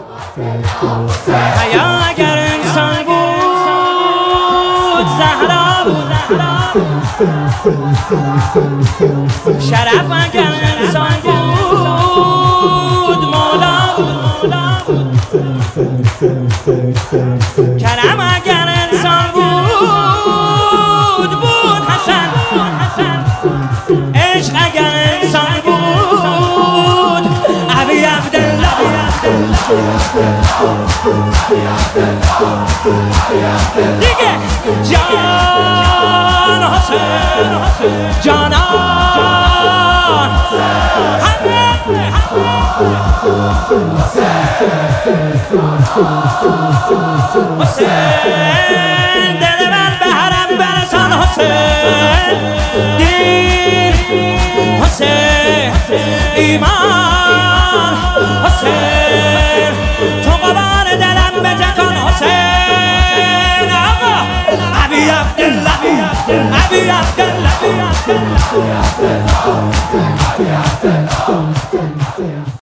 حیا اگر انسان بود زهرا بود شرف اگر انسان بود مولا بود کرم اگر انسان بود بود حسن عشق اگر انسان بود ابی عبدالله دیگه جان حسین جانان حسین دل من به حرم برسان حسین دین حسین ایمان حسین تو قبار دلم بتکن حسین آقا ابی عبدالله ابی عبدالله